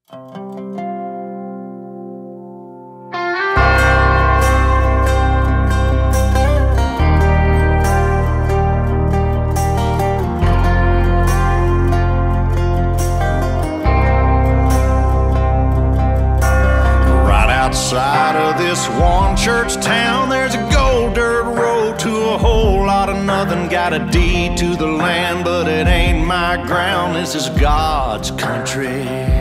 Outside of this one church town, there's a gold dirt road to a whole lot of nothing. Got a deed to the land, but it ain't my ground. This is God's country.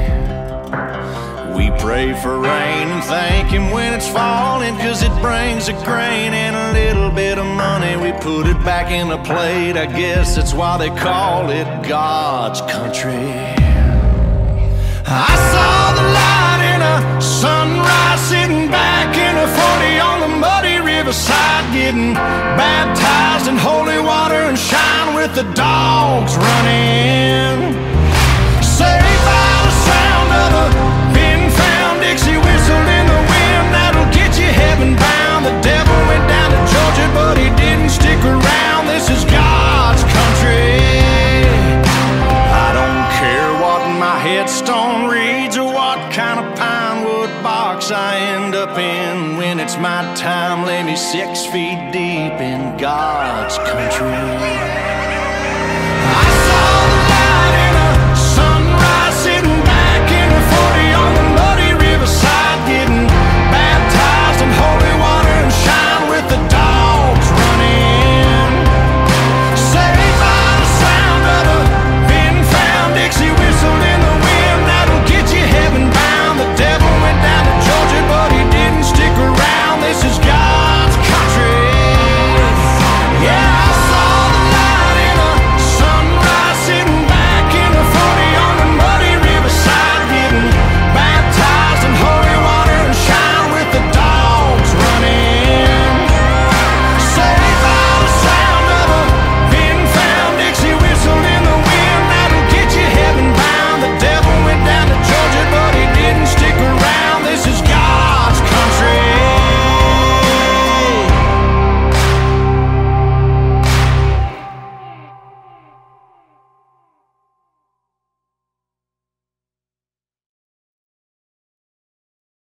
We pray for rain and thank Him when it's falling, 'cause it brings a grain and a little bit of money. We put it back in the plate, I guess that's why they call it God's country. I saw the light in a sunrise, sitting back in a 40 on the muddy riverside, getting baptized in holy water and shine with the dogs running. Saved by the sound of a pin-found Dixie whistle in the wind, that'll get you heaven bound. The devil went down to Georgia, but he didn't stick around. This is God's country. I don't care what my headstone reads or what kind of pine wood box I end up in. When it's my time, lay me 6 feet deep in God's country.